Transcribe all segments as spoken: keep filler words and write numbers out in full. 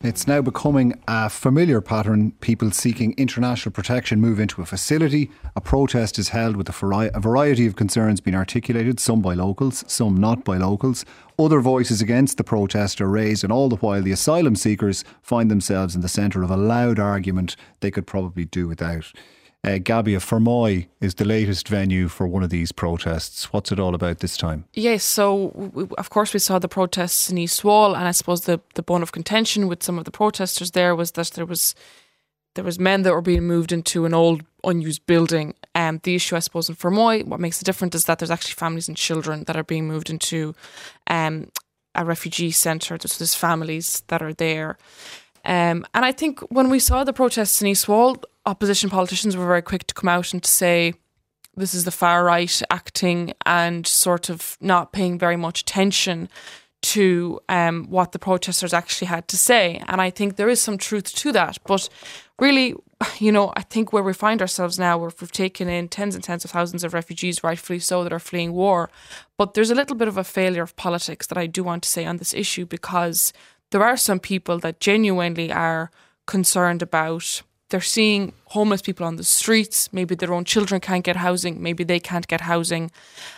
It's now becoming a familiar pattern. People seeking international protection move into a facility. A protest is held with a, vari- a variety of concerns being articulated, some by locals, some not by locals. Other voices against the protest are raised, and all the while the asylum seekers find themselves in the centre of a loud argument they could probably do without. Uh, Gabia, Fermoy is the latest venue for one of these protests. What's it all about this time? Yes, so we, of course we saw the protests in East Wall, and I suppose the, the bone of contention with some of the protesters there was that there was there was men that were being moved into an old unused building. And um, the issue, I suppose, in Fermoy, what makes it different is that there's actually families and children that are being moved into um, a refugee centre. So there's families that are there. Um, and I think when we saw the protests in East Wall, opposition politicians were very quick to come out and to say this is the far right acting and sort of not paying very much attention to um, what the protesters actually had to say. And I think there is some truth to that. But really, you know, I think where we find ourselves now, where we've taken in tens and tens of thousands of refugees, rightfully so, that are fleeing war. But there's a little bit of a failure of politics that I do want to say on this issue, because there are some people that genuinely are concerned about. They're seeing homeless people on the streets. Maybe their own children can't get housing. Maybe they can't get housing.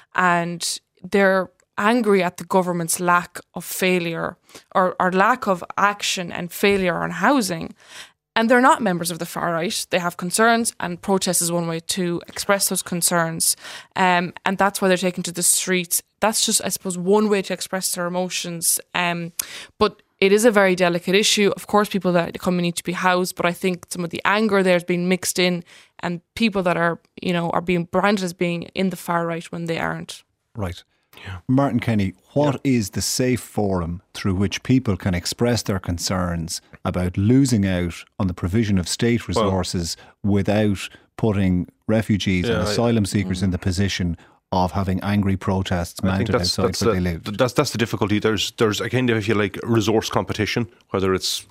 And they're angry at the government's lack of failure or, or lack of action and failure on housing. And they're not members of the far right. They have concerns, and protest is one way to express those concerns. Um, and that's why they're taken to the streets. That's just, I suppose, one way to express their emotions. Um, but it is a very delicate issue. Of course, people that come need to be housed, but I think some of the anger there is being mixed in, and people that are, you know, are being branded as being in the far right when they aren't. Right. Yeah. Martin Kenny, what yeah. is the safe forum through which people can express their concerns about losing out on the provision of state resources well, without putting refugees yeah, and asylum I, seekers mm. in the position of having angry protests mounted that's, outside that's where the, they live? That's that's the difficulty. There's there's a kind of, if you like, resource competition, whether it's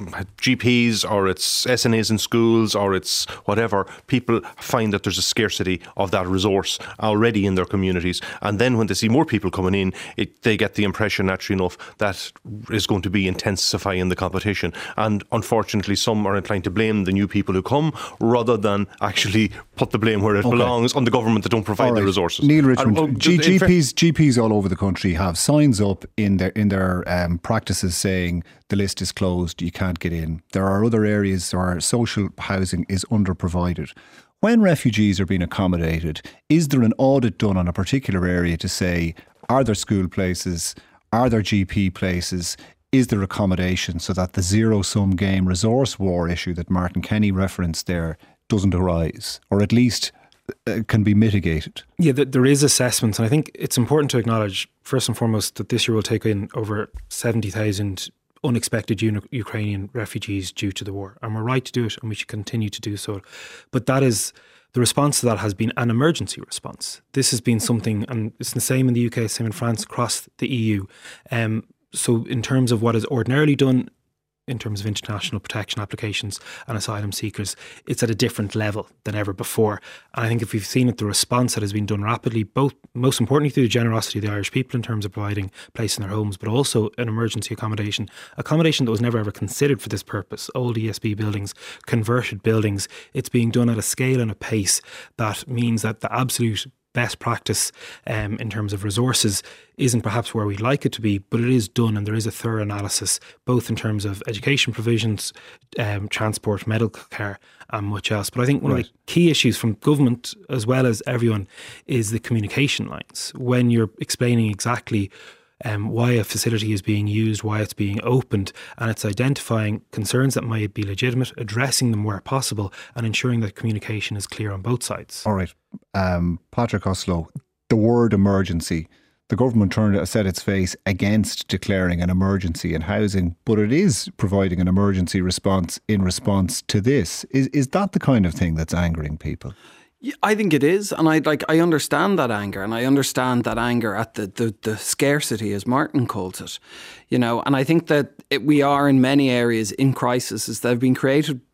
G Ps or it's S N As in schools or it's whatever. People find that there's a scarcity of that resource already in their communities, and then when they see more people coming in, it, they get the impression, naturally enough, that is going to be intensifying the competition. And unfortunately, some are inclined to blame the new people who come rather than actually put the blame where it okay. belongs on the government that don't provide right. the resources. Neil Richmond, and, oh, G- GPs G Ps all over the country have signs up in their in their um, practices saying the list is closed, you can't get in. There are other areas where social housing is underprovided. When refugees are being accommodated, is there an audit done on a particular area to say, are there school places, are there G P places, is there accommodation, so that the zero-sum game resource war issue that Martin Kenny referenced there doesn't arise, or at least Uh, can be mitigated? Yeah, there is assessments, and I think it's important to acknowledge first and foremost that this year will take in over seventy thousand unexpected Uni- Ukrainian refugees due to the war, and we're right to do it, and we should continue to do so. But that is, the response to that has been an emergency response. This has been something, and it's the same in the U K, same in France, across the E U. Um, so in terms of what is ordinarily done in terms of international protection applications and asylum seekers, it's at a different level than ever before. And I think if we've seen it, the response that has been done rapidly, both most importantly through the generosity of the Irish people in terms of providing place in their homes, but also an emergency accommodation, accommodation that was never ever considered for this purpose, old E S B buildings, converted buildings. It's being done at a scale and a pace that means that the absolute best practice um, in terms of resources isn't perhaps where we'd like it to be, but it is done, and there is a thorough analysis, both in terms of education provisions, um, transport, medical care, and much else. But I think one right. of the key issues from government as well as everyone is the communication lines. When you're explaining exactly Um, why a facility is being used, why it's being opened, and it's identifying concerns that might be legitimate, addressing them where possible, and ensuring that communication is clear on both sides. All right. Um, Patrick Oslo, the word emergency. The government turned set its face against declaring an emergency in housing, but it is providing an emergency response in response to this. Is is that the kind of thing that's angering people? Yeah, I think it is, and I like I understand that anger, and I understand that anger at the, the, the scarcity, as Martin calls it, you know. And I think that it, we are in many areas in crises that have been created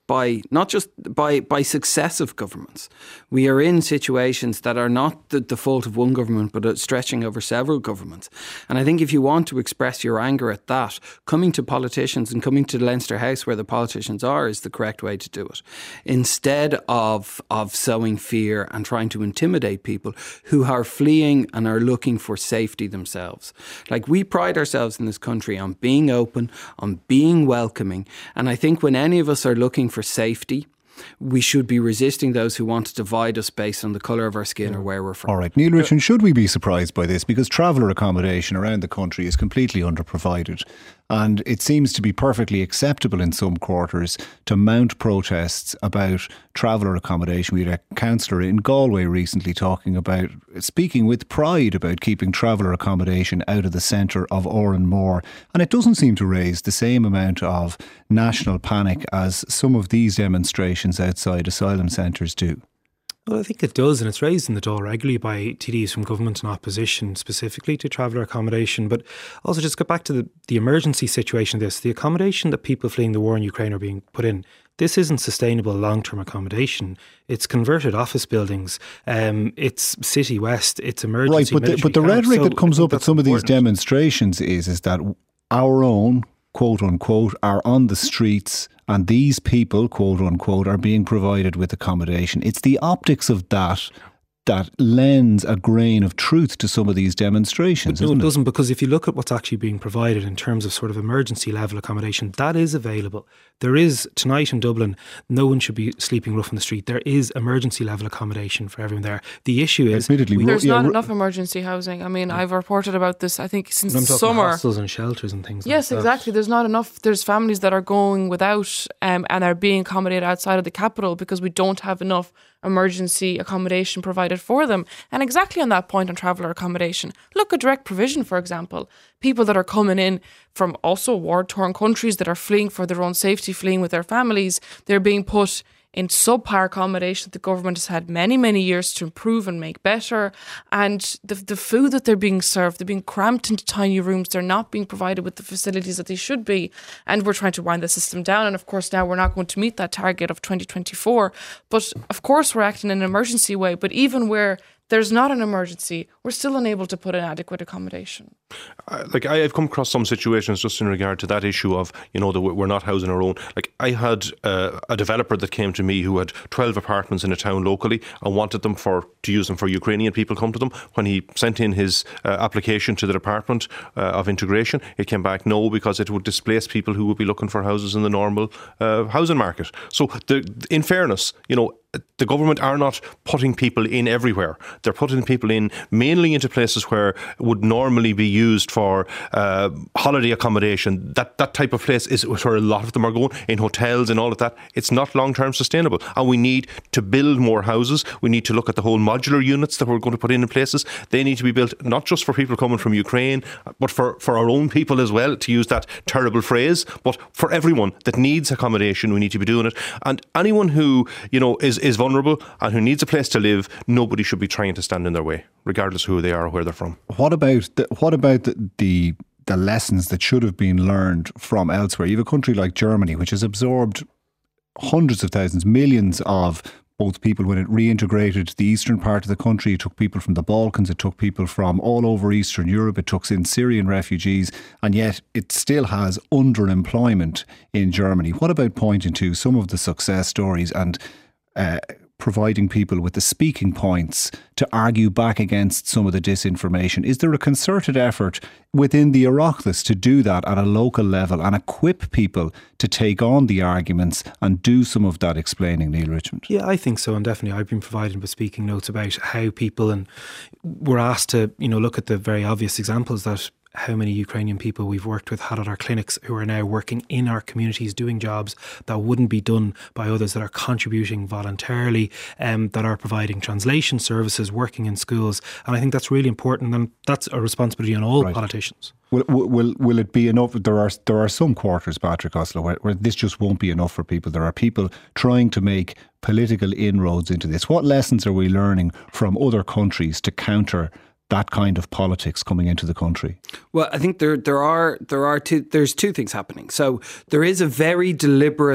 by not just by by successive governments. We are in situations that are not the, the fault of one government, but stretching over several governments. And I think if you want to express your anger at that, coming to politicians and coming to Leinster House where the politicians are is the correct way to do it. Instead of of sowing fear and trying to intimidate people who are fleeing and are looking for safety themselves. Like, we pride ourselves in this country on being open, on being welcoming. And I think when any of us are looking for safety, we should be resisting those who want to divide us based on the colour of our skin or where we're from. All right, Neil Richmond, should we be surprised by this? Because traveller accommodation around the country is completely underprovided, and it seems to be perfectly acceptable in some quarters to mount protests about traveller accommodation. We had a councillor in Galway recently talking about, speaking with pride about keeping traveller accommodation out of the centre of Oranmore, and it doesn't seem to raise the same amount of national panic as some of these demonstrations outside asylum centres do. Well, I think it does, and it's raised in the Dáil regularly by T Ds from government and opposition, specifically to traveller accommodation. But also, just get back to the, the emergency situation of this. The accommodation that people fleeing the war in Ukraine are being put in, this isn't sustainable long-term accommodation. It's converted office buildings. Um, it's City West. It's emergency. Right, but the, but the rhetoric so that comes up at some important. of these demonstrations is is that our own, quote unquote, are on the streets, and these people, quote unquote, are being provided with accommodation. It's the optics of that that lends a grain of truth to some of these demonstrations. No, isn't it doesn't, because if you look at what's actually being provided in terms of sort of emergency level accommodation, that is available. There is, tonight in Dublin, no one should be sleeping rough on the street. There is emergency level accommodation for everyone there. The issue is, admittedly, there's yeah, not r- enough emergency housing. I mean, I've reported about this, I think, since I'm the talking summer. hostels and shelters and things yes, like that. Yes, exactly. There's not enough. There's families that are going without um, and are being accommodated outside of the capital because we don't have enough emergency accommodation provided for them. And exactly on that point on traveller accommodation, look at direct provision, for example. People that are coming in from also war-torn countries that are fleeing for their own safety, fleeing with their families, they're being put in subpar accommodation that the government has had many, many years to improve and make better. And the the food that they're being served, they're being cramped into tiny rooms. They're not being provided with the facilities that they should be. And we're trying to wind the system down. And of course, now we're not going to meet that target of twenty twenty-four. But of course, we're acting in an emergency way. But even where there's not an emergency, we're still unable to put in adequate accommodation. Uh, like I, I've come across some situations just in regard to that issue of, you know, that we're not housing our own. Like I had uh, a developer that came to me who had twelve apartments in a town locally and wanted them for to use them for Ukrainian people come to them. When he sent in his uh, application to the Department uh, of Integration, it came back no, because it would displace people who would be looking for houses in the normal uh, housing market. So the, in fairness, you know, the government are not putting people in everywhere. They're putting people in mainly into places where would normally be used for uh, holiday accommodation. That that type of place is where a lot of them are going, in hotels and all of that. It's not long-term sustainable. And we need to build more houses. We need to look at the whole modular units that we're going to put in in places. They need to be built not just for people coming from Ukraine, but for, for our own people as well, to use that terrible phrase, but for everyone that needs accommodation, we need to be doing it. And anyone who, you know, is is vulnerable and who needs a place to live, nobody should be trying to stand in their way, regardless of who they are or where they're from. What about the, what about the, the the lessons that should have been learned from elsewhere? You have a country like Germany, which has absorbed hundreds of thousands, millions of both people when it reintegrated the eastern part of the country. It took people from the Balkans, it took people from all over Eastern Europe, it took in Syrian refugees, and yet it still has underemployment in Germany. What about pointing to some of the success stories and uh, providing people with the speaking points to argue back against some of the disinformation? Is there a concerted effort within the Oireachtas to do that at a local level and equip people to take on the arguments and do some of that explaining, Neil Richmond? Yeah, I think so, and definitely I've been provided with speaking notes about how people, and we're asked to, you know, look at the very obvious examples that how many Ukrainian people we've worked with had at our clinics who are now working in our communities doing jobs that wouldn't be done by others, that are contributing voluntarily, um, that are providing translation services, working in schools. And I think that's really important, and that's a responsibility on all right. politicians. Will, will will it be enough? There are there are some quarters, Patrick Oslo, where, where this just won't be enough for people. There are people trying to make political inroads into this. What lessons are we learning from other countries to counter that kind of politics coming into the country? Well, I think there there are there are two there's two things happening. So there is a very deliberate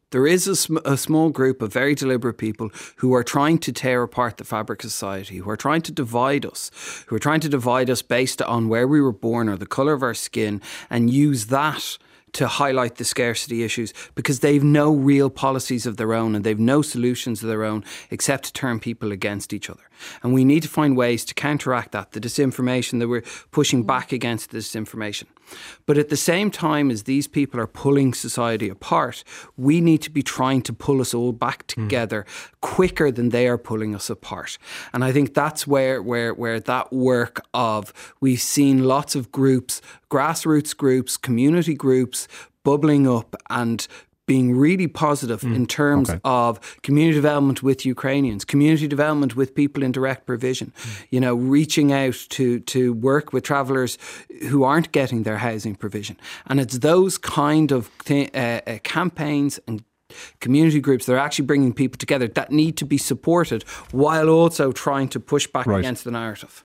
There is a, sm- a small group of very deliberate people who are trying to tear apart the fabric of society, who are trying to divide us, who are trying to divide us based on where we were born or the colour of our skin, and use that to highlight the scarcity issues, because they've no real policies of their own and they've no solutions of their own except to turn people against each other. And we need to find ways to counteract that, the disinformation, that we're pushing back against the disinformation. But at the same time as these people are pulling society apart, we need to be trying to pull us all back together mm. quicker than they are pulling us apart. And I think that's where, where, where that work of, we've seen lots of groups, grassroots groups, community groups bubbling up and being really positive mm, in terms okay. of community development with Ukrainians, community development with people in direct provision, mm. you know, reaching out to, to work with travellers who aren't getting their housing provision. And it's those kind of th- uh, uh, campaigns and community groups that are actually bringing people together that need to be supported while also trying to push back right. against the narrative.